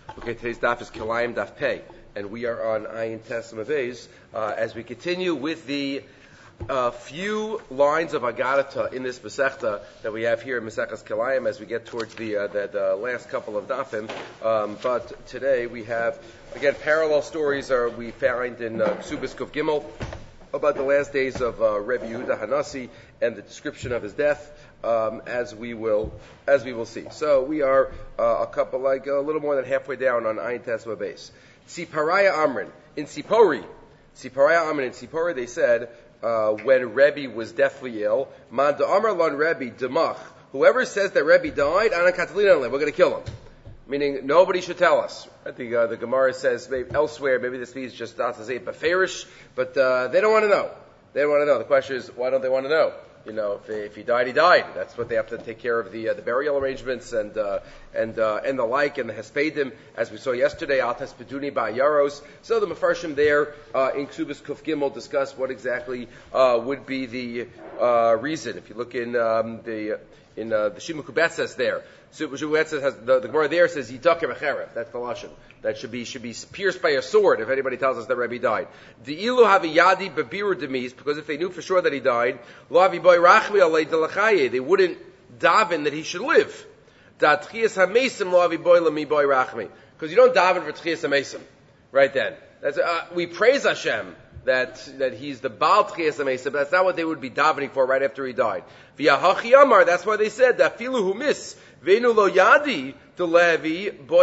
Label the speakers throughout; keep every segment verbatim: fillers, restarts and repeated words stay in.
Speaker 1: Okay, today's daf is Kilayim Daf Pei, and we are on Ayin Tesem Avez uh, as we continue with the uh, few lines of Agadata in this Masechta that we have here in Maseches Kilayim as we get towards the, uh, the, the last couple of dafim. Um, but today we have, again, parallel stories are we find in uh, Ksubis Kuf Gimel about the last days of uh, Rebbe Yehuda Hanasi and the description of his death. Um, as we will, as we will see. So we are uh, a couple, like a little more than halfway down on Ayin Tesma base. Tziparaya Amrin in Tzipori, Tziparaya Amrin in Tzipori. They said uh, when Rebbe was deathly ill, Man Amar Lon Rebbe Demach. Whoever says that Rebbe died, Ana Katalina, we're going to kill him. Meaning nobody should tell us. I think uh, the Gemara says maybe elsewhere, maybe this means just not to say beferish, but uh, they don't want to know. They don't want to know. The question is, why don't they want to know? You know, if, if he died, he died. That's what they have to take care of the uh, the burial arrangements and uh, and uh, and the like, and the hespedim, as we saw yesterday, al tespeduni ba'yaros. So the mefarshim there uh, in Ksubis Kuf Gimel discuss what exactly uh, would be the uh, reason. If you look in um, the in uh, the Shima Kubetzes there, so Kubetzes has the, the Gemara there says yidaker b'cheref. That's the lashon. That should be should be pierced by a sword if anybody tells us that Rebbe died. The ilu haviyadi bebiru demis, because if they knew for sure that he died, lo aviboy rachmi alei delachaye, they wouldn't daven that he should live. Da tchias hamesim lo aviboy lamiboy rachmi, because you don't daven for tchias hamesim. Right then, that's uh, we praise Hashem that that he's the Baal tchias hamesim, but that's not what they would be davening for right after he died. Via hachi amar, that's why they said that filu hu mis venu lo yadi. They believed in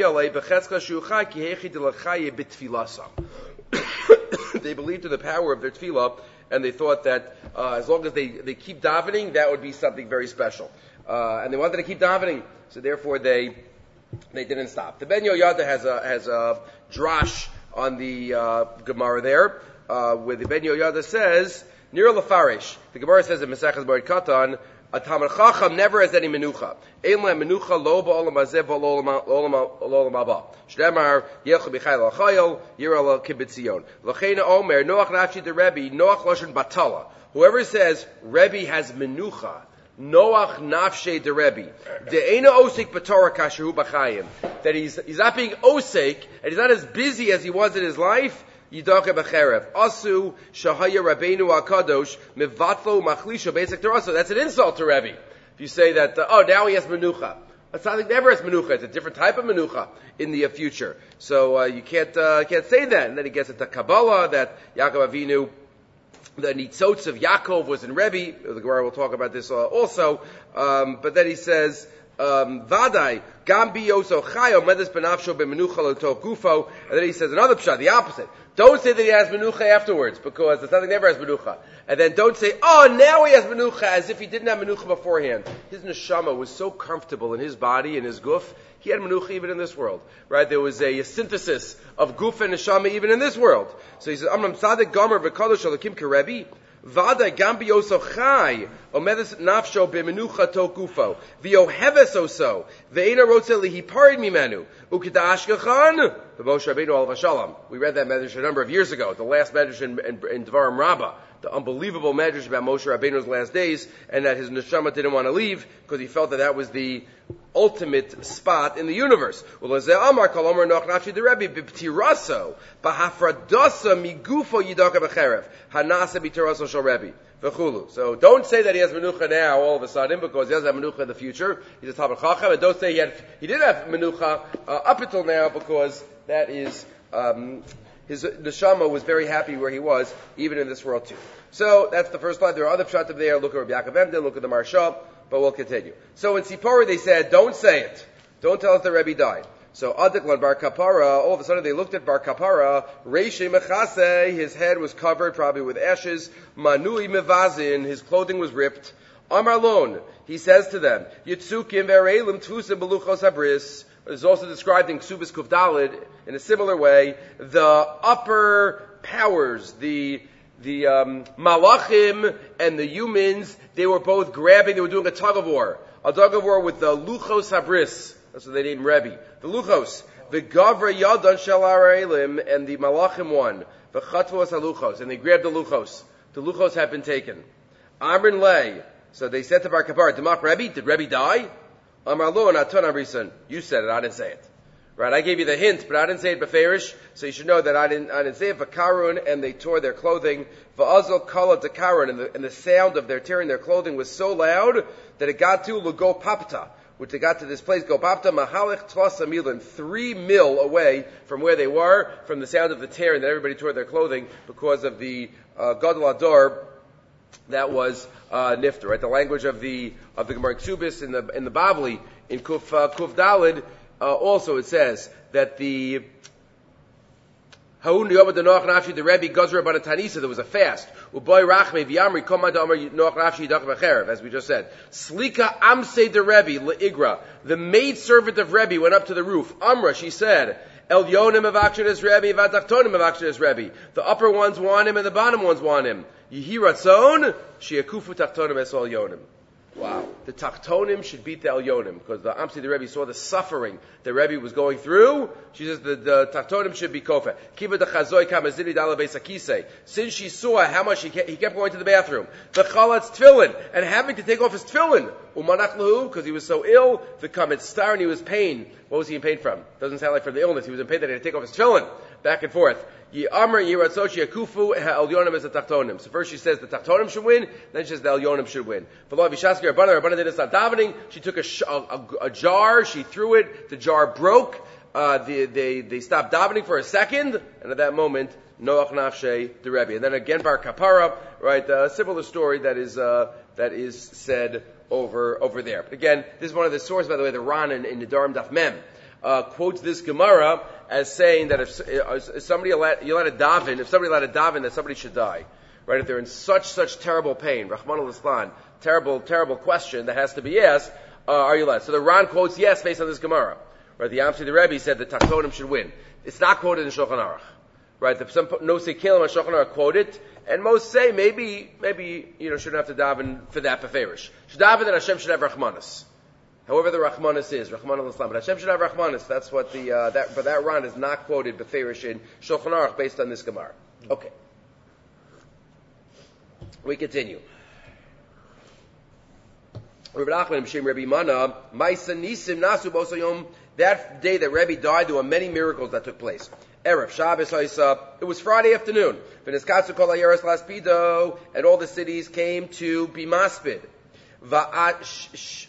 Speaker 1: the power of their tefillah, and they thought that uh, as long as they, they keep davening, that would be something very special. Uh, and they wanted to keep davening, so therefore they they didn't stop. The Ben Yoyada has a has a drash on the uh, Gemara there, uh, where the Ben Yoyada says, Nir Lafarish. The Gemara says in Maseches Moed Katan, a Talmid Chacham never has any menucha. Ein la menucha lo ba'olam hazeh v'lo olam haba. Shneimar yechu b'chayil al-chayil yira al-kibitzion. L'cheina omer Noach nafshi de Rebbe Noach lashon batala. Whoever says Rebbe has menucha, Noach nafshe de Rebbe de'ena osek b'torah kashehu b'chayim. That he's he's not being osek and he's not as busy as he was in his life. Yidaka b'cherev. Asu shahaya Rabbeinu HaKadosh mivatlo machlisho basic teraso. That's an insult to Rebbe. If you say that, uh, oh, now he has menucha. That's not like never has menucha. It's a different type of menucha in the uh, future. So uh, you can't uh, can't say that. And then he gets into Kabbalah that Yaakov Avinu, the nitzotz of Yaakov was in Rebbe. The Gemara will talk about this uh, also. Um, but then he says, Um, Vadai, Gambi Yoso Chayo, Medes Benafsho Bemenucha Loto Gufo, and then he says another pshat, the opposite. Don't say that he has menucha afterwards, because there's nothing never has menucha. And then don't say, oh, now he has menucha, as if he didn't have menucha beforehand. His neshama was so comfortable in his body, in his guf, he had menucha even in this world. Right? There was a, a synthesis of guf and neshama even in this world. So he says, Amram Tzadek Gomer V'Kadosh Elokim Kerebi, Vada gambi oso chai, omedes nafsho bemenucha to gufo, v'yoheves oso, ve'ena rotze lihiparid mimenu, ukidashkachan, the Moshe Rabbeinu alav hashalom. We read that medrash a number of years ago, the last medrash in, in, in Dvarim Rabbah, the unbelievable medrash about Moshe Rabbeinu's last days, and that his neshama didn't want to leave, because he felt that that was the ultimate spot in the universe. Well, as Amar Kol Omer Noach Nafshi the Rebbe b'ptiraso b'hafradasa migufo yidaka b'cherev hanasa b'tiraso shel Rebbe v'chulu. So don't say that he has menucha now all of a sudden because he doesn't have menucha in the future. He's a Talmid Chacham, and don't say he had he did have menucha uh, up until now because that is um, his neshama was very happy where he was even in this world too. So that's the first line. There are other pshatim there. Look at Rabbi Yaakov Emden, look at the Maharsha. But we'll continue. So in Tzipori they said, don't say it. Don't tell us that Rebbe died. So Adiklan Bar Kapara, all of a sudden they looked at Bar Kapara, Reishi Mechase, his head was covered probably with ashes, Manui Mevazin, his clothing was ripped. Amar Lon, he says to them, Yitzukim Vereilim Tfusim Beluchos Habris. It is also described in Ksubis Kuf Daled in a similar way, the upper powers, the The um, malachim and the humans, they were both grabbing, they were doing a tug of war. A tug of war with the luchos habris. That's what they named Rebbe. The luchos. The gavra yadan shel ha'elim, and the malachim won. The chatvos haluchos, and they grabbed the luchos. The luchos had been taken. Amrin lay. So they said to Bar Kapar, Demach Rebbe, did Rebbe die? Amar lo, and Aton Amrisan. You said it, I didn't say it. Right, I gave you the hint, but I didn't say it beferish, so you should know that I didn't. I didn't say it. V'karun, and they tore their clothing. V'azal kala dekarun, and the and the sound of their tearing their clothing was so loud that it got to Lugo Papta, which they got to this place, Go Papta Mahalich Tlas Amilin, three mil away from where they were, from the sound of the tearing that everybody tore their clothing because of the uh, Gadol Ador that was uh, nifter. Right, the language of the of the Gemara Ksubis in the in the Bavli in Kuf uh, Kuf Dalid. Uh, also, it says that the Haun Yom Noach Nafshi the Rebbe Gazra Banatanisa there was a fast. Uboy Rachme V'Yamri Komad Amar Noach Nafshi Yidach V'Cherev, as we just said. Slika Amse the Rebbe LeIgra, the maid servant of Rebbe went up to the roof. Amra, she said, El Yonim Avakshanis Rebbe Vatachtonim Avakshanis Rebbe. The upper ones want him and the bottom ones want him. Yihiratzon Shiakufu Tachtonim Esol Yonim. Wow. The Tachtonim should beat the Elyonim, because the Amsi, the Rebbe, saw the suffering the Rebbe was going through. She says the, the Tachtonim should be Kofa. Kiva de Chazoi Kamazili Dala Beisakise. Since she saw how much he kept, he kept going to the bathroom. The Chalatz Tfillin, and having to take off his Tfillin. Umanach Lahu, because he was so ill. The Kamet Star, and he was pain. What was he in pain from? Doesn't sound like from the illness. He was in pain that he had to take off his Tfillin. Back and forth. Yi'amr Yiratzochi Akufu Elyonim as the Tachtonim. So first she says the Tachtonim should win, then she says the Elyonim should win. V'lo Vishaski Rabbana, Rabbana didn't start davening. She took a, sh- a, a, a jar, she threw it, the jar broke. Uh, the, they they stopped davening for a second, and at that moment, Noach Nafshe the Rebbe. And then again, Bar Kapara, right? A similar story that is uh, that is said over over there. But again, this is one of the sources, by the way, the Ran in, in the Darim Daf Mem. Uh, quotes this Gemara as saying that if, if somebody let, you let a daven, if somebody let a daven, that somebody should die, right? If they're in such such terrible pain, Rahman al-Islan, terrible terrible question that has to be asked, uh, are you let? So the Ran quotes yes based on this Gemara, right? The Amsi the Rebbe said the Tachtonim should win. It's not quoted in Shulchan Aruch, right? The, some no say Kilim and Shulchan Aruch quote it, and most say maybe maybe you know shouldn't have to daven for that beferish. Should daven that Hashem should have Rahmanas. However the Rachmanis is, Rachman al-Islam. But Hashem should have Rachmanis. That's what the, uh, that, but that Ran is not quoted beferish in Shulchan Aruch based on this Gemara. Okay. We continue. Rabbi Nachman B'Shem Rabbi Mana, Maisa Nisim Nasu Bosayom, that day that Rebbe died, there were many miracles that took place. Erev, Shabbos, Haisa, it was Friday afternoon. V'niskatsu kol ha'yeres laspido, and all the cities came to be maspid. Va'ash,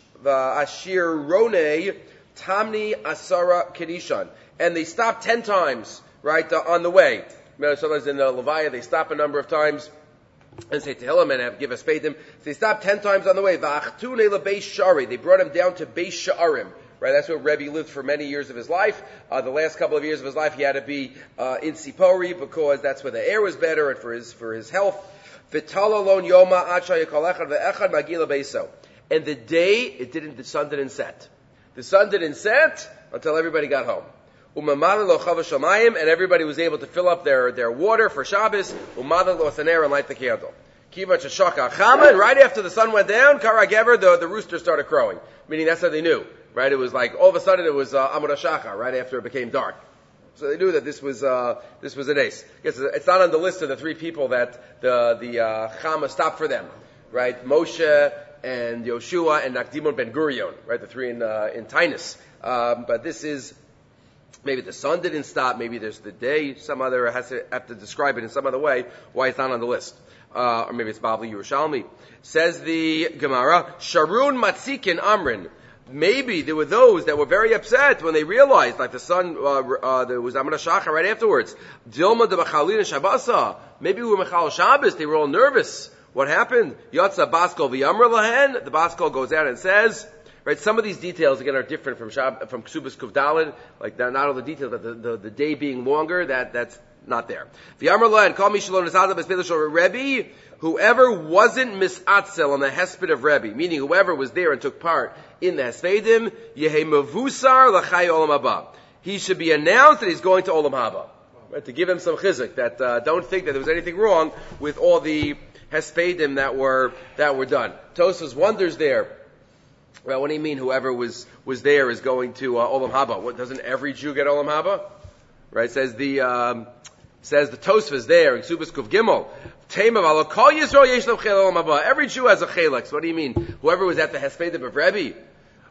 Speaker 1: Va'ashirone Tamni Asara Kedishan. And they stopped ten times, right, uh, on the way. Sometimes in the Levaya, they stop a number of times and say Tehillim and have, give a spadim. So they stopped ten times on the way. Va'achtune lebeis shari. They brought him down to Beis Sha'arim. Right, that's where Rebbe lived for many years of his life. Uh, the last couple of years of his life, he had to be uh, in Sipori because that's where the air was better and for his for his health. V'talalon yoma acha yekol echad ve'echad magila beiso. And the day, it didn't, the sun didn't set. The sun didn't set until everybody got home. Umamada lo chava shamayim, and everybody was able to fill up their, their water for Shabbos. Umada lo thaner, and light the candle. Kiva chashaka chama, and right after the sun went down, karagever, the, the rooster started crowing. Meaning that's how they knew. Right? It was like, all of a sudden it was, uh, Amud HaShachar, right after it became dark. So they knew that this was, uh, this was an ace. It's, it's not on the list of the three people that the, the, uh, chama stopped for them. Right? Moshe, and Yoshua and Nakdimon Ben Gurion, right, the three in uh, in Tainus. Um, but this is maybe the sun didn't stop, maybe there's the day. Some other has to have to describe it in some other way why it's not on the list, uh, or maybe it's Bavli Yerushalmi. Says the Gemara, Sharun Matzikin Amrin. Maybe there were those that were very upset when they realized, like the sun, uh, uh, there was Amud HaShachar right afterwards. Dilma de Bachalin Shabbasa. Maybe we were Mechal Shabbos. They were all nervous. What happened? Yotza Baskol v'yamr lahen. The Baskol goes out and says, right, some of these details again are different from Shab, from Ksubas Kuvdalid, like not all the details, but the, the, the day being longer, that, that's not there. V'yamr lahen, call me shalom nesada b'spedel Rebbe, whoever wasn't misatzel on the hesped of Rebbe, meaning whoever was there and took part in the hespedim, yehe mavusar l'chai olam haba. He should be announced that he's going to olam haba. Right, to give him some chizuk, that uh, don't think that there was anything wrong with all the hespedim that were that were done. Tosfos wonders there. Well, what do you mean? Whoever was was there is going to uh, Olam Haba? What, doesn't every Jew get Olam Haba? Right? Says the um, says the Tosfos there in Ksubas Kuf Gimel. Teimav alo kol Yisrael yesh lo chel Olam Haba. Every Jew has a chelek. So what do you mean? Whoever was at the hespedim of Rebbe,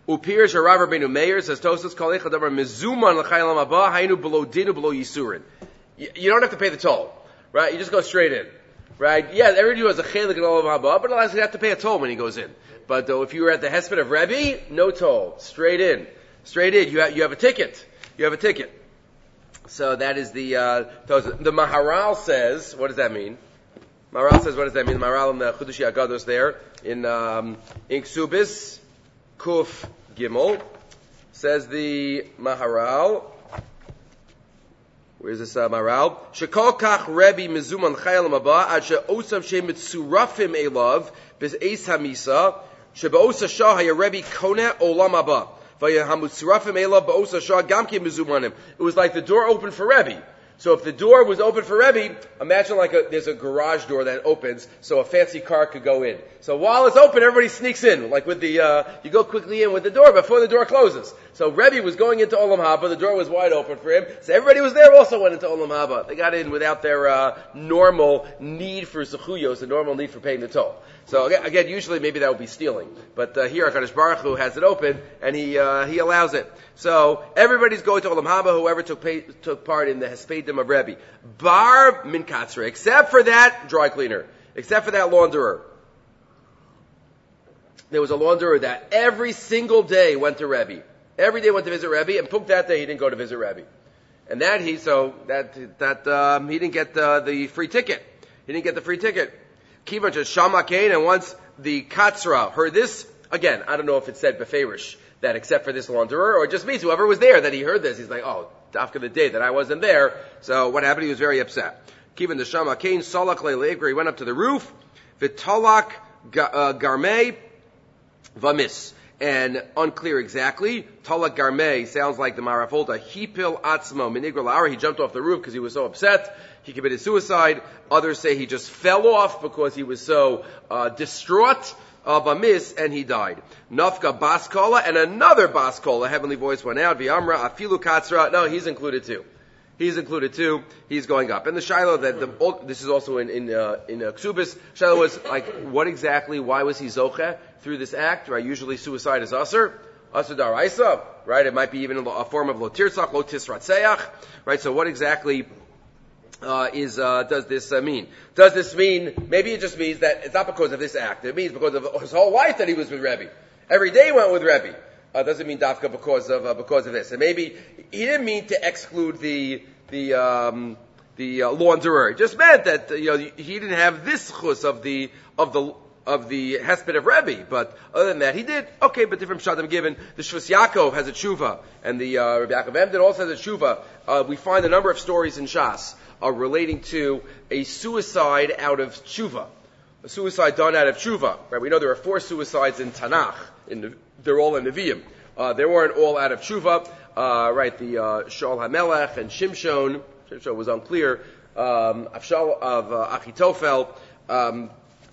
Speaker 1: Upir Sharav Rabbeinu Meir says Tosas Kol Echad Davar Mizuman L'Chaylam Haba Haynu Below Dinu Below Yisurin. You don't have to pay the toll, right? You just go straight in, right? Yeah, everybody has a chelik in all of Haba, but otherwise you have to pay a toll when he goes in. But uh, if you were at the Hesped of Rebbe, no toll, straight in, straight in. You have you have a ticket. You have a ticket. So that is the uh, the Maharal says. What does that mean? Maharal says, what does that mean? The Maharal in the Chudashi Agados there in um, in Ksubis Kuf Gimel says the Maharal. Where's this uh, Maharal? Shekol kach Rebbe mizuman chayal maba ad she'osam she'mitzurafim elav bez eis hamisa she'be'osa shah haya Rebbe kona olam haba. It was like the door opened for Rebbe. So if the door was open for Rebbe, imagine like a, there's a garage door that opens so a fancy car could go in. So while it's open, everybody sneaks in. Like with the, uh, you go quickly in with the door before the door closes. So Rebbe was going into Olam Haba, the door was wide open for him. So everybody was there also went into Olam Haba. They got in without their, uh, normal need for zechuyos, the normal need for paying the toll. So again, again, usually maybe that would be stealing, but uh, here HaKadosh Baruch Hu has it open and he uh, he allows it. So everybody's going to Olam Haba. Whoever took pay, took part in the Hespedim of Rebbe, bar min katzra, except for that dry cleaner, except for that launderer. There was a launderer that every single day went to Rebbe. Every day went to visit Rebbe, and Puk that day he didn't go to visit Rebbe, and that he so that that um, he didn't get the, the free ticket. He didn't get the free ticket. Kivan to Shama Kain, and once the Katzra heard this, again, I don't know if it said Beferish, that except for this launderer, or it just means whoever was there that he heard this, he's like, oh, after the day that I wasn't there, so what happened? He was very upset. Kivan to Shama Kain, Salak Le'Le'Egri, he went up to the roof, Vitalak Garmei Vamis, and unclear exactly, Talak Garmei sounds like the Marafolta, Hipil Atzmo, Minigral La'ar, he jumped off the roof because he was so upset, he committed suicide. Others say he just fell off because he was so uh, distraught of a miss, and he died. Nafka Baskola, and another Baskola, heavenly voice went out. V'amra Afilu Katzra. No, he's included too. He's included too. He's going up. And the Shiloh that the, this is also in in uh, in uh, Ksubis. Shiloh was like, what exactly? Why was he zoche through this act? Right? Usually suicide is usher. Asur daraisa. Right? It might be even a form of lo tirzach, lo tisratzeach. Right? So what exactly? Uh, is, uh, does this uh, mean? Does this mean, maybe it just means that it's not because of this act. It means because of his whole life that he was with Rebbe. Every day he went with Rebbe. Uh, doesn't mean dafka because of, uh, because of this. And maybe he didn't mean to exclude the, the, um, the, uh, launderer. It just meant that, uh, you know, he didn't have this chus of the, of the, of the hesped of Rebbe, but other than that, he did. Okay, but different pshatim given. The Shvus Yaakov has a tshuva, and the, uh, Rabbi Yaakov Emden also has a tshuva. Uh, we find a number of stories in Shas, are relating to a suicide out of tshuva, a suicide done out of tshuva. Right? We know there are four suicides in Tanakh. In the, they're all in Nevi'im. Uh, they weren't all out of tshuva. Uh, right? The uh, Shaul HaMelech and Shimshon. Shimshon was unclear. Um, Avshal of uh, Achitophel um,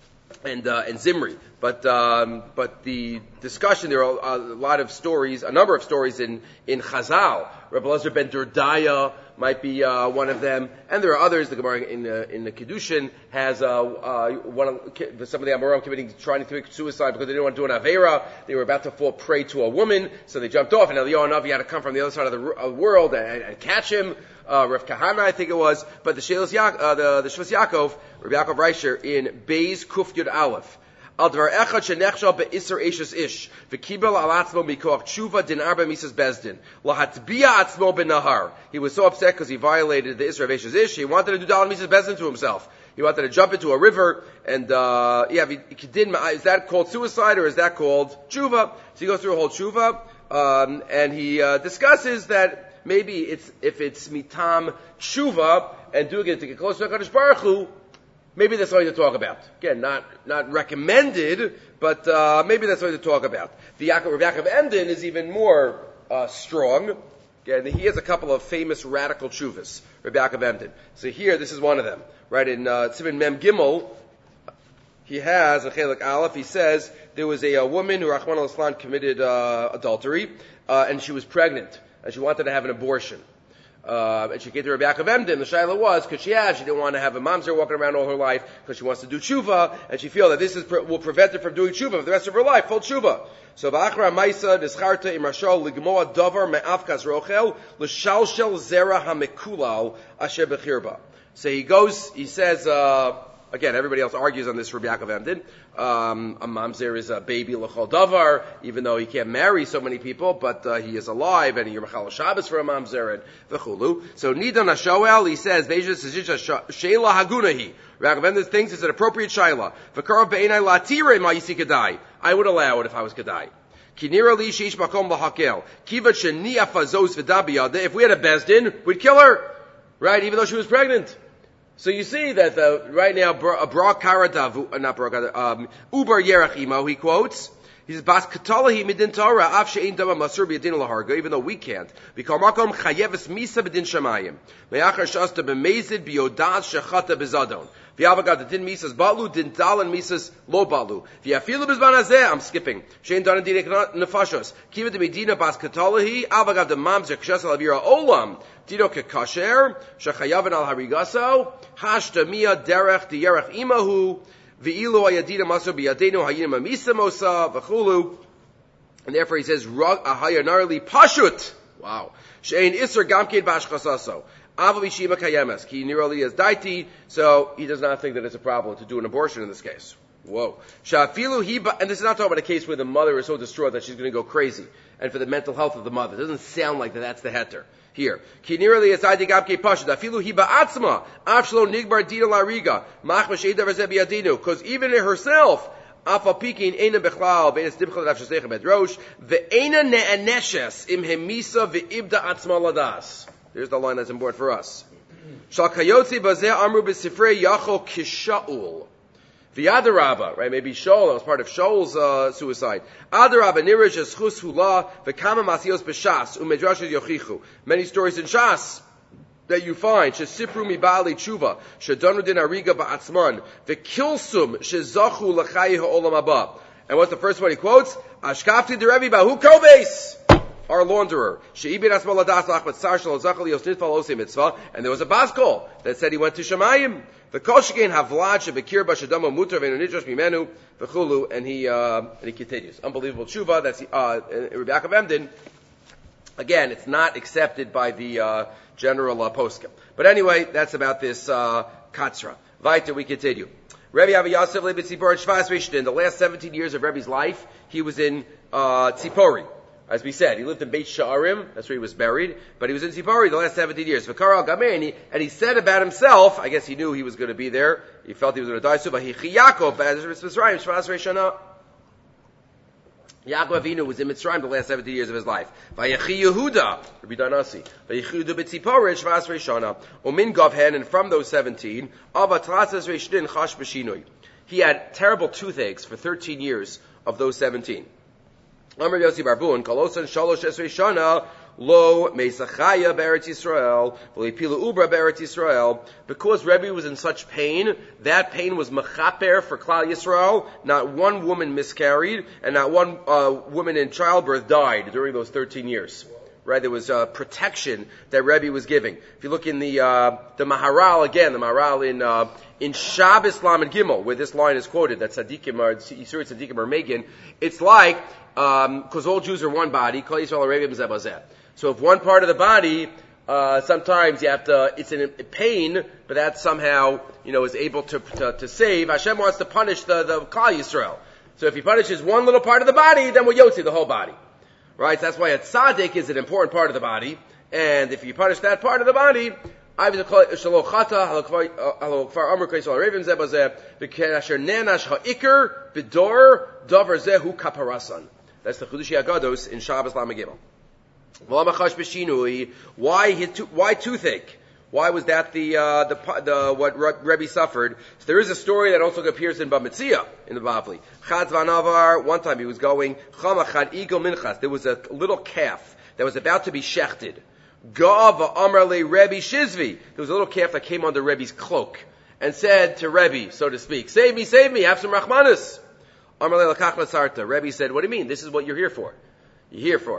Speaker 1: and uh, and Zimri. But um, but the discussion, there are a lot of stories, a number of stories in in Chazal. Rabbi Elazar ben Durdaya might be uh, one of them, and there are others. The Gemara in the in the Kiddushin has uh, uh, one of some of the Amorim committing trying to commit suicide because they didn't want to do an avera. They were about to fall prey to a woman, so they jumped off. And Eliyahu Hanavi had to come from the other side of the uh, world and, and catch him. Uh, Rav Kahana, I think it was, but the Shelos Yaak, uh, the the Shvus Yaakov, Rabbi Yaakov Reisher in Beis Kuf Yud Aleph. Al dvar echad shenechshal be'isur eshes ish v'kibel al atzmo mikoach tshuva din arba misas bezdin lahatbia atzmo benahar. He was so upset because he violated the isur of eshes ish. He wanted to do dal misas bezdin to himself. He wanted to jump into a river, and uh yeah, is that called suicide or is that called tshuva? So he goes through a whole tshuva, um, and he uh, discusses that maybe it's if it's mitam tshuva and doing it to get closer to HaKadosh Baruch Hu. Maybe that's something to talk about. Again, not not recommended, but uh, maybe that's something to talk about. The Yaakov, Rav Yaakov Emden is even more uh, strong. Again, he has a couple of famous radical tshuvas, Rav Yaakov Emden. So here, this is one of them. Right in uh, Tzivin Mem Gimel, he has a Chelik Aleph. He says there was a, a woman who Rachmana litzlan committed uh, adultery, uh, and she was pregnant, and she wanted to have an abortion. Uh, and she came to Rabbi Yaakov Emden. The shaila was, because she had, she didn't want to have a mamzer walking around all her life, because she wants to do tshuva, and she feels that this is, will prevent her from doing tshuva for the rest of her life, full tshuva. So, v'achra maisa nischarta im rashal ligmoa davar me'afkas rochel l'shalshel zera ha'mekulal asher bechirba. So he goes, he says, uh, again, everybody else argues on this Rabbi Yaakov Emden. Um, a mamzer is a baby l'chol davar, even though he can't marry so many people, but uh, he is alive, and you're mechal Shabbos for a mamzer, and v'chulu. So Nidan HaShoel, he says, Ve'esh Sejisha Sheila Hagunahi. Rabbi Yaakov Emden thinks it's an appropriate shaila. V'karav be'enai latire ma'yisi kedai. I would allow it if I was kedai. Kinira li sheish makom lahakel. Kivat sheniya fazos v'dabiyade. If we had a bezdin, we'd kill her. Right? Even though she was pregnant. So you see that uh, right now, Bra Karadav, not Bra Karadav, um, Uber Yerach Imo, he quotes, he says, Bas Katalahi midin Torah, af she'in dama masur b'yadin laharga, even though we can't. B'kal makom chayeves misa b'din shamayim. Me'achar shasta b'mezid b'yodaz shechata b'zadon. V'yavagad the din misas balu, din dalan misas lo balu. V'yafilu b'zman hazeh, I'm skipping. She'in dalan dinek nefashos. Kiva de medina Bas Katalahi, avagad the mamzer kshas alavira olam. Dino kekasher, shechayavan al harigaso, hashta mia derech di yerech imahu, v'ilu ayadina maso biyadenu hayim amisa mosa, v'chulu. And therefore he says, ahayanarli pashut. Wow. She'ein isser gamkein bashchasaso. Ava v'shima kayemes. Ki nirali is daiti. So he does not think that it's a problem to do an abortion in this case. Whoa. Shafilu hiba, and this is not talking about a case where the mother is so distraught that she's going to go crazy. And for the mental health of the mother. It doesn't sound like that that's the heter. Here, kinirali asadi gabke pashut. Afilu hiba atzma. Afshlo nigbar dina lariga. Machma sheida v'zeh biyadinu. Because even herself, afa pikin eina bechlal beinas dibchal d'afshaseicha bedrosh ve'eina ne'aneshes im hemisa ve'ibda atzma ladas. There's the line that's important for us. Shal kayotzi bazeh amru b'sifrei yachol kishaul. V'yadarabba, right? Maybe Shaul, that was part of Shaul's uh, suicide. Adarabba, nirish eschus hula, v'kama masios b'shas, u'medrashes yochichu. Many stories in Shas that you find. Shesipru mibali tshuva, shedonu din ariga ba'atzman, v'kilsum shezachu l'chayi ha'olam haba. And what's the first one he quotes? Ashkafti derevi bahu koves, our launderer. She'ibin asma ladas lachmat sar shal zachal yos nitfal osei mitzvah. And there was a baskol that said he went to Shemayim. The Koshkein Havlad Shebekir Bashadamo Mutar Venunidrash Mimenu Vechulu, and he uh, and he continues. Unbelievable tshuva. That's uh, Rabbi Yaakov Emden. Again, it's not accepted by the uh, general uh, poskim. But anyway, that's about this uh, katzra. Weiter, we continue. Rabbi Avi Yosef lived in Tzipor Shvas Rishon. In the last seventeen years of Rebbe's life, he was in uh, Tzipori. As we said, he lived in Beit Sha'arim, that's where he was buried, but he was in Tzipori the last seventeen years. V'kara al-Gameh, and he, and he said about himself, I guess he knew he was going to be there, he felt he was going to die soon, but he Yaakov, Mitzrayim, Shvas Rishana. Yaakov Avinu was in Mitzrayim the last seventeen years of his life. Vayechi Yehuda, Rabbi Danasi, Vayechi Yehuda b'Tzipori, Shvas Rishana, Umin Gavhen, and from those seventeen, Avatlatzas Rishdin Chash B'Shinui. He had terrible toothaches for thirteen years of those seventeen. Amar Yossi Barbun, Kolosan Shalosh Esrei Shana, Lo Meisachaya Beretz Yisrael, V'Leipilu Ubra Beretz Yisrael. Because Rebbe was in such pain, that pain was mechaper for Klal Yisrael. Not one woman miscarried, and not one uh, woman in childbirth died during those thirteen years. Right, there was uh, protection that Rebbe was giving. If you look in the uh, the Maharal again, the Maharal in uh, in Shabbos Lamed Gimel, where this line is quoted, that Tzaddikim are Yisur Tzaddikim are Megan. It's like because um, all Jews are one body. Kol Yisrael Arevim Zebazeh. So if one part of the body, uh, sometimes you have to, it's in pain, but that somehow you know is able to to, to save. Hashem wants to punish the the Klal Yisrael. So if he punishes one little part of the body, then we'll yotzi the whole body. Right, so that's why a tzaddik is an important part of the body, and if you punish that part of the body, that's the Chudashi Agados in Shabbos Lamed Gimel. Why why toothache? Why was that the uh, the the what Rebbe suffered? So there is a story that also appears in Bamitzia in the Bavli. Chad Vanavar. One time he was going Chamachad Igel Minchas. There was a little calf that was about to be shechted. Gav Amarle Rebbe Shizvi. There was a little calf that came under Rebbe's cloak and said to Rebbe, so to speak, "Save me, save me. Have some Rachmanis." Amarle Lakach Masarta. Rebbe said, "What do you mean? This is what you're here for. You're here for."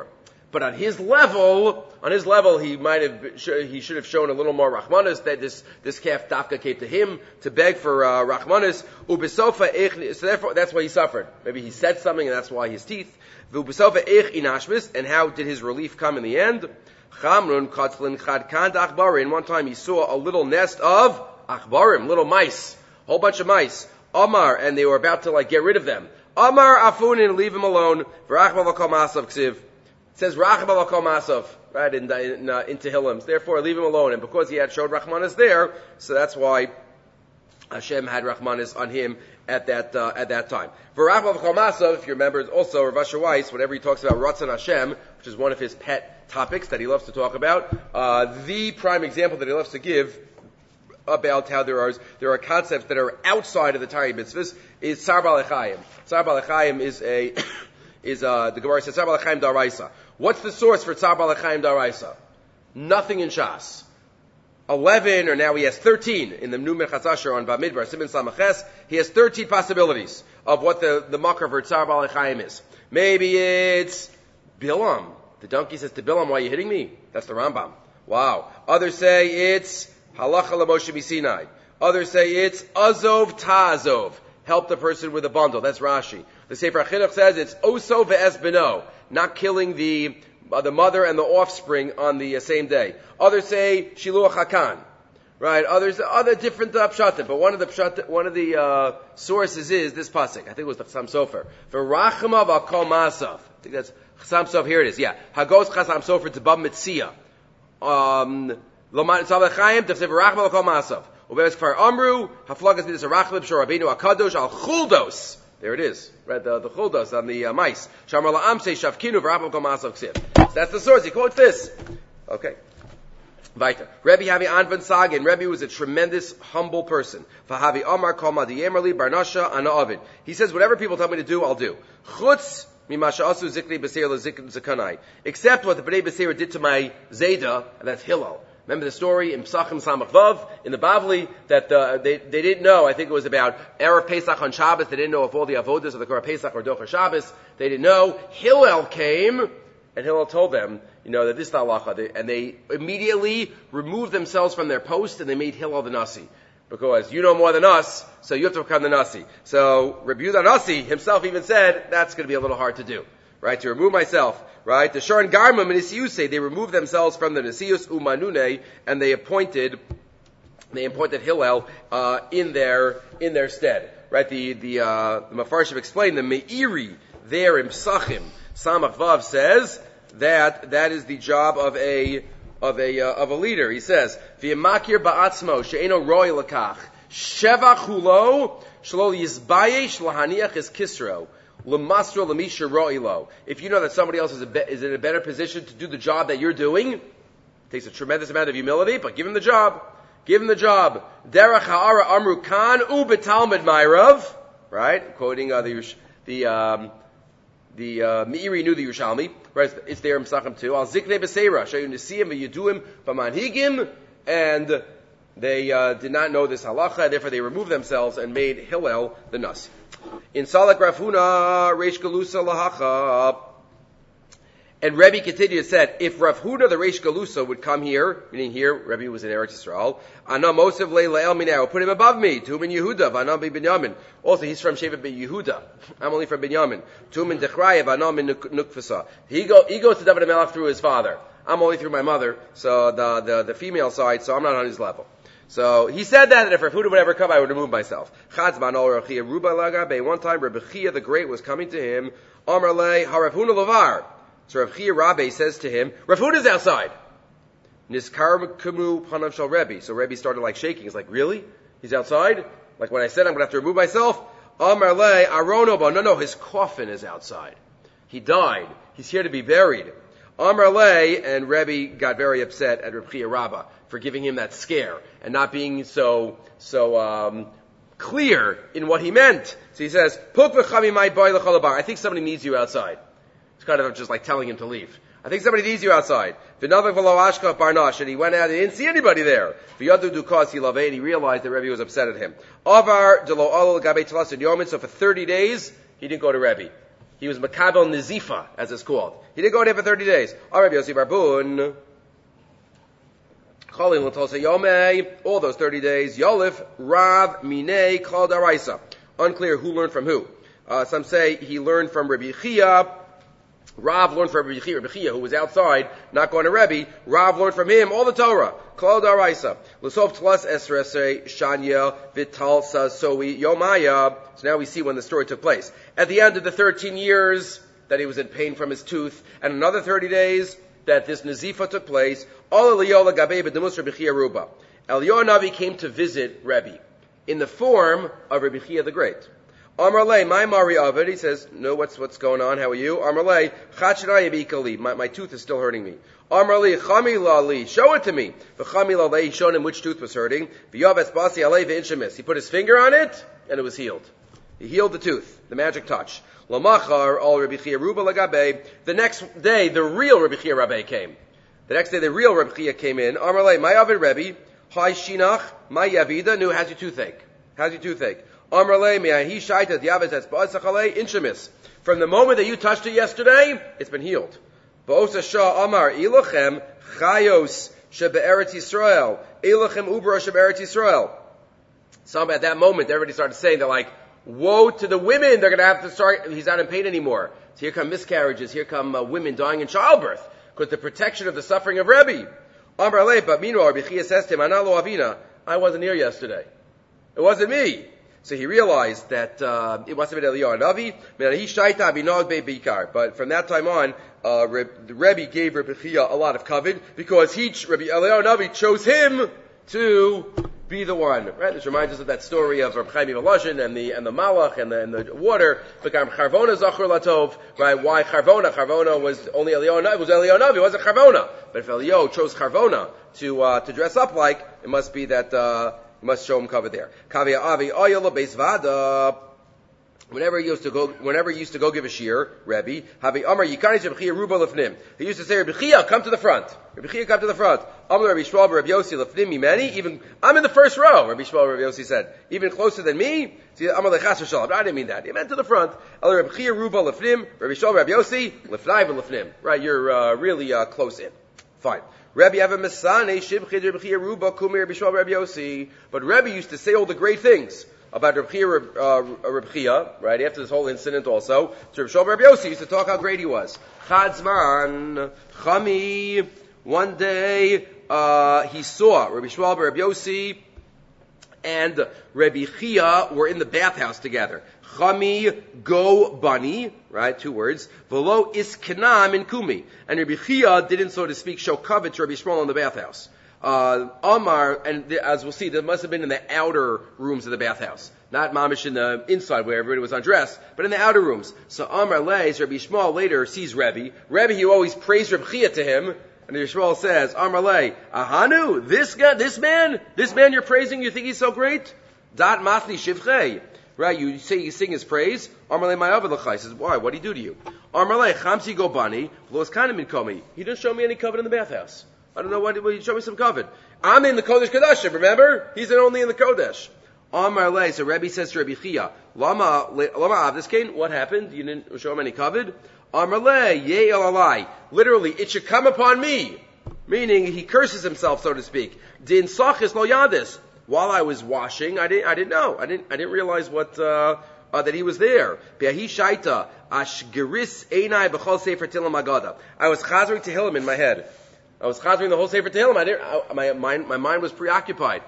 Speaker 1: But on his level, on his level, he might have, he should have shown a little more rachmanis, that this, this calf dafka came to him to beg for, uh, rachmanis. Ubesofa ich, so therefore, that's why he suffered. Maybe he said something and that's why his teeth. Ubesofa ich inashmis, and how did his relief come in the end? Chamrun katzlin chad kand achbarim. One time he saw a little nest of achbarim, little mice, whole bunch of mice. Amar, and they were about to like get rid of them. Amar afunin, leave him alone. V'rachma v'kol masav ksiv. It says rachma v'kol masav, right, in, in, uh, in Tehillim. Therefore, leave him alone. And because he had showed rachmanis there, so that's why Hashem had rachmanis on him at that uh, at that time. V'rachma v'kol masav, if you remember, is also Rav Asher Weiss, whenever he talks about Ratzon Hashem, which is one of his pet topics that he loves to talk about, uh, the prime example that he loves to give about how there are there are concepts that are outside of the Torah mitzvahs is Tzar Balechayim. Tzar Balechayim is a is uh, the Gemara says Tzar Balechayim Daraisa. What's the source for Tzar Balechayim Daraisa? Nothing in Shas. Eleven, or now he has thirteen in the new Minchas Asher on Bamidbar Siman Samaches. He has thirteen possibilities of what the the makar for Tzar Balechayim is. Maybe it's Bilam. The donkey says to Bilam, "Why are you hitting me?" That's the Rambam. Wow. Others say it's Halacha l'Moshe Misinai. Others say it's Azov Ta'azov. Help the person with a bundle. That's Rashi. The Sefer HaChinuch says it's Oso ve'es beno. Not killing the uh, the mother and the offspring on the uh, same day. Others say Shiluach HaKan. Right? Others, other different uh, pshatim. But one of the pshat, one of the uh, sources is this pasuk. I think it was the Chassam Sofer. V'rachma v'kol masav. I think that's Chassam Sofer. Here it is. Yeah. Hagos Chassam Sofer to Bab Mitzia. Um... Loman Tzar Balechayim tefsev rachma l'kol masav. Uberes kfar amru haflagas midas arachlim b'shor Rabbeinu Hakadosh al chuldos. There it is, right? The the chuldos on the uh, mice. Shamar la'am say shavkinu v'rachma l'kol masav ksiv. So that's the source. He quotes this. Okay. Weiter. Rebbe Havi Anvan Sagin. Rebbe was a tremendous, humble person. V'havi Amar kol madiyemerli barnasha ana avid. He says, whatever people tell me to do, I'll do. Chutz mimasha asu zikri b'seir l'zikanai. Except what the Bnei B'seir did to my Zayda, and that's Hillel. Remember the story in Psachim Samach Vav, in the Bavli, that uh, they, they didn't know, I think it was about Erev Pesach on Shabbos, they didn't know if all the avodas of the Korah Pesach or Docher Shabbos, they didn't know. Hillel came, and Hillel told them, you know, that this is the halacha, and they immediately removed themselves from their post, and they made Hillel the Nasi. Because you know more than us, so you have to become the Nasi. So, Rabbi Yehuda Nasi himself even said, that's going to be a little hard to do. Right, to remove myself, right? The Sharon Garma Menisius say they removed themselves from the Nisius Umanune and they appointed, they appointed Hillel uh, in their in their stead, right? The the, uh, the Mefarshim explained the Meiri there in Psachim Samach Vav says that that is the job of a of a uh, of a leader. He says V'yamakir ba'atzmo she'eno roi lakach shevach hulo shlo yizbayesh lahaniach es kisro. If you know that somebody else is, a be- is in a better position to do the job that you're doing, it takes a tremendous amount of humility, but give him the job. Give him the job. Derech ha'ara amru kan u betalmud ma'irav. Right? Quoting uh, the the um, the uh, Meiri knew the Yerushalmi. Right? It's there in Psachim too. Al ziknei b'seira shayu nesiim v'yeduim b'manhigim, and they uh, did not know this halacha, therefore they removed themselves and made Hillel the Nasi. In Salak Rav Huna, Reish Galusa Lahacha. And Rebbe continued and said, if Rav Huna, the Reish Galusa, would come here, meaning here, Rebbe was in Eretz Yisrael, Ana Mosev Leila El Minah, put him above me, Tum in Yehuda, Vanam be Binyamin. Also, he's from Shevet be Yehuda. I'm only from Binyamin. Tum in Dechrayev, Vanam in Nukfasa. He, go, he goes to David HaMelech through his father. I'm only through my mother, so the, the, the female side, so I'm not on his level. So he said that, and if Rav Huna would ever come, I would remove myself. One time, Rabbi Chia the Great was coming to him. Amar le Rav Huna Lavar. So Rav Chia Rabbe says to him, Rav Huna's outside. Niskar Kamu Panav Shal Rebbe. So Rebbe started like shaking. He's like, really? He's outside? Like when I said I'm going to have to remove myself? Amar le Aronoba. No, no, his coffin is outside. He died. He's here to be buried. Amar le, and Rebbe got very upset at Rav Chia Rabba for giving him that scare and not being so so um, clear in what he meant. So he says, I think somebody needs you outside. It's kind of just like telling him to leave. I think somebody needs you outside. And he went out and he didn't see anybody there. And he realized that Rebbe was upset at him. So for thirty days, he didn't go to Rebbe. He was Makabel Nizifa, as it's called. He didn't go there for thirty days. All Rabbi Yossi Barbun. All those thirty days. Yolif, Rav, Minei, Kal Daraisa. Unclear who learned from who. Uh, some say he learned from Rabbi Chia. Rav learned from Rabbi Chia, Rabbi Chia, who was outside, not going to Rebbe. Rav learned from him all the Torah. Kal Daraisa. L'sof tlas esrese shanya vital sasoi yomaya. So now we see when the story took place. At the end of the thirteen years that he was in pain from his tooth, and another thirty days that this Nazifa took place, all Eliyahu Gabe b'demus Rabbi Chia Ruba. Eliyahu Navi came to visit Rebbe in the form of Rabbi Chia the Great. Amar lei, my Mari Avid, he says, no, what's what's going on? How are you? Amar lei, chachanai b'ikali, my my tooth is still hurting me. Amar li, chami li, show it to me. V'chami la he showed him which tooth was hurting. V'yav espasi alei v'inchemis. He put his finger on it, and it was healed. He healed the tooth, the magic touch. Lamachar al Rabbi Chia Ruba lagabe. The next day, the real Rabbi Chia Rabbe came. The next day, the real Rabbi Chia came in. Amar lei, my Avid Rebbe, hi shinach, my yavida, nu, how's your toothache? How's your toothache? Amar lei, me'ahi shaita diavet etzba'asachalei inchemis. From the moment that you touched it yesterday, it's been healed. V'osa shah amar ilochem chayos shebe'eretz Yisrael. Ilochem ubra shebe'eretz Yisrael. Some at that moment, everybody started saying, they're like, woe to the women, they're going to have to start, he's not in pain anymore. So here come miscarriages, here come uh, women dying in childbirth, because the protection of the suffering of Rebbe. Amar lei, but meanwhile, Rabbi Chia says to him, Ana lo avina, I wasn't here yesterday. It wasn't me. So he realized that uh, it must have been Eliyahu Navi. But from that time on, uh, the Rebbe gave Rabbi Chia a lot of kavod because he, Rabbi Eliyahu Navi, chose him to be the one. Right? This reminds us of that story of Rabbi Chaim Volozhin and the and the malach and the and the water. Became Charvona Zachor Latov. Right? Why Charvona? Charvona was only Eliyahu Navi. It was Eliyahu Navi. It wasn't Charvona. But if Eliyahu chose Charvona to uh, to dress up like, it must be that. Uh, You must show him cover there. Kavya avi oyala beisvada. Whenever he used to go, whenever he used to go give a shir, Rebbe, Havi Amar Yikani Rabbi Chia Ruba lefnim. He used to say, Rabbi Chia, come to the front. Rabbi Chia, come to the front. Amar Rabbi Shmuel, Rabbi Yossi lefnim mimeni. Even I'm in the first row. Rabbi Shmuel, Rabbi Yossi said, even closer than me. Amar lechas v'shalom. I didn't mean that. He meant to the front. Amar Rabbi Chia Ruba lefnim. Rabbi Shmuel, Rabbi Yossi lefnai v'lefnim. Right, you're uh, really uh, close in. Fine. Rabbi Ava Mesane Shibchid Rabbi Chia Ruba Kumi Rabbi Shmuel Rabbi Yossi. But Rabbi used to say all the great things about Rabbi Chia, uh, Rabbi Chia, right after this whole incident. Also, to Rabbi Shmuel Rabbi Yossi used to talk how great he was. Chadzman Chami. One day uh, he saw Rabbi Shmuel Rabbi Yossi and Rabbi Chia were in the bathhouse together. Chami go bani, right? Two words. Velo iskanam in kumi. And Rabbi Chia didn't, so to speak, show kavod to Rabbi Shmuel in the bathhouse. Uh, Amar, and the, as we'll see, that must have been in the outer rooms of the bathhouse. Not mamish in the inside where everybody was undressed, but in the outer rooms. So Amar leis, Rabbi Shmuel later sees Rebbe. Rebbe, he always praised Rabbi Chia to him. And Rabbi Shmuel says, Amar lei, Ahanu, this guy, this man, this man you're praising, you think he's so great? Dat matni shivchei. Right, you say you sing his praise. Amarle my He says, why? What did he do to you? Amarle chamsi go bani. Los kind of komi. He didn't show me any covet in the bathhouse. I don't know why. Well, he showed me some covet. I'm in the Kodesh Kodashim. Remember, he's only in the Kodesh. Amarle. So Rebbe says to Rabbi Chia, Lama Lama Avdiskain. What happened? You didn't show him any covet. Amarle ye elalai. Literally, it should come upon me. Meaning he curses himself, so to speak. Din sachis lo yadis. While I was washing, I didn't, I didn't know. I didn't, I didn't realize what, uh, uh that he was there. Be'ahi shaita, ashgeris einai b'chol sefer Tehillim agada. I was chazering Tehillim in my head. I was chazering the whole sefer Tehillim. I didn't, I, my mind, my mind was preoccupied.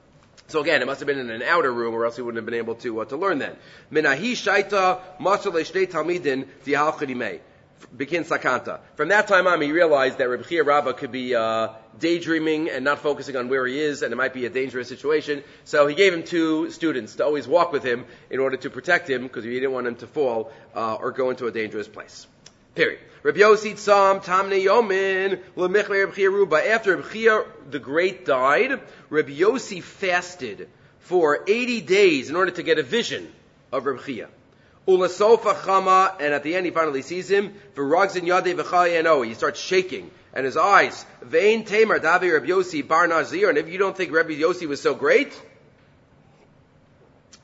Speaker 1: So again, it must have been in an outer room, or else he wouldn't have been able to, uh, to learn then. Menahi shaita, masal le'shtei talmidin, di'al chedimei. Begin Sakanta. From that time on, he realized that Rabbi Chia Rabbah could be uh, daydreaming and not focusing on where he is, and it might be a dangerous situation. So he gave him two students to always walk with him in order to protect him, because he didn't want him to fall uh, or go into a dangerous place. Period. Rabbi Yossi Tzam Tamne Yomin Lemichle Rabbi Chia Ruba. After Rabbi Chia the Great died, Rabbi Yossi fasted for eighty days in order to get a vision of Rabbi Chia. Ulasofa chama, and at the end he finally sees him. V'ragzin yadei v'chayeno. He starts shaking, and his eyes. Vein tamer davi Rabbi Yossi bar nazir. And if you don't think Rabbi Yossi was so great,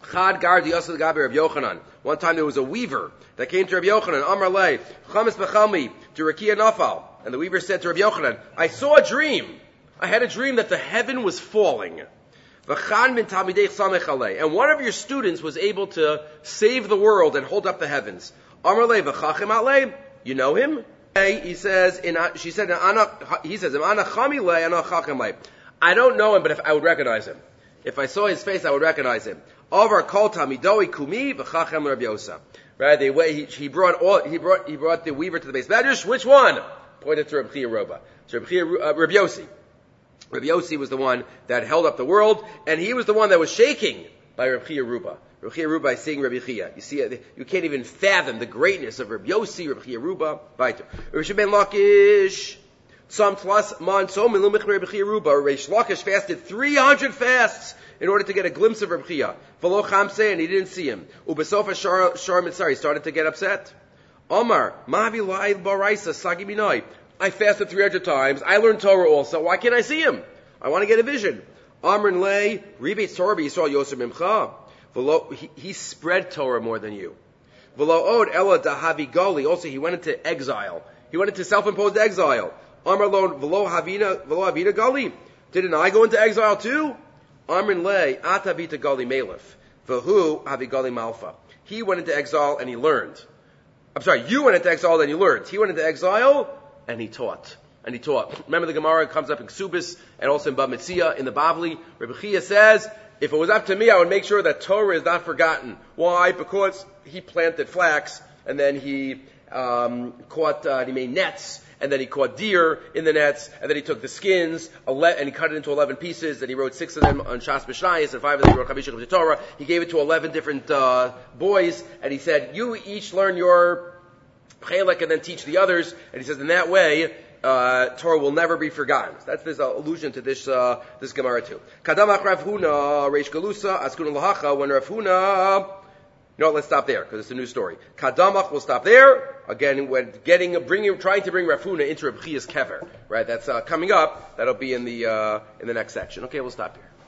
Speaker 1: Chad Gardi Yosel Gabi Rabbi Yochanan. One time there was a weaver that came to Rabbi Yochanan, Amar Lei, Chamis B'chalmi, to Rakia Nafal. And the weaver said to Rabbi Yochanan, I saw a dream. I had a dream that the heaven was falling. V'chan min Talmidei Samech Alei. And one of your students was able to save the world and hold up the heavens. Amar Lei, V'chachim Alei. You know him? He says, in, she said, he says, Ana Chami Lei, Ana Chachim Lei. I don't know him, but if I would recognize him. If I saw his face, I would recognize him. Over kol tamidoi kumi v'chachem Rabbi Yosa. Right? They, he, he brought all. He brought. He brought the weaver to the base medrash. Which one? Pointed to Rabbi Chia Roba. So Rabbi, Chia, uh, Rabbi Yossi. Rabbi Yossi was the one that held up the world, and he was the one that was shaking by Rabbi Chia Ruba. Rabbi Chia Ruba is seeing Rabbi Chia. You see, you can't even fathom the greatness of Rabbi Yossi, Rabbi Chia Ruba. Right. Rabbi Ben Lakish. Some plus man so milumich Rabbi Chia Ruba. Reish Lakish fasted three hundred fasts in order to get a glimpse of Rabbi Chia. V'lo chamse, and he didn't see him. Ubesofa shar shar mitzari, started to get upset. Omar mavi la'id baraisa sagi minoi. I fasted three hundred times. I learned Torah also. Why can't I see him? I want to get a vision. Amrin lei ribet Torah b'Yisrael Yosef mimcha. V'lo he, he spread Torah more than you. V'lo od ela dahavi gali. Also, he went into exile. He went into self-imposed exile. Amar lo v'lo havina v'lo havina gali. Didn't I go into exile too? Amrin lei atavita gali melef. V'hu havi gali malfa. He went into exile and he learned. I'm sorry, you went into exile and you learned. He went into exile and he taught. And he taught. Remember the Gemara comes up in Ksubis and also in Bab Metzia in the Bavli. Rabbi Chia says, if it was up to me, I would make sure that Torah is not forgotten. Why? Because he planted flax and then he um, caught, uh, he made nets, and then he caught deer in the nets, and then he took the skins ele- and he cut it into eleven pieces, and he wrote six of them on Shas Mishnayos, and five of them he wrote Chavishim of Torah. He gave it to eleven different uh, boys, and he said, you each learn your chelek and then teach the others. And he says, in that way, uh, Torah will never be forgotten. So that's this uh, allusion to this uh, this Gemara too. Kadamach Rav Huna, Reish Galusa, Askun Lahacha, when Rav Huna... No, let's stop there, because it's a new story. Kadamach will stop there. Again, when getting, bringing, trying to bring Rav Huna into Rav Chia's kever. Right? That's uh, coming up. That'll be in the uh, in the next section. Okay, we'll stop here.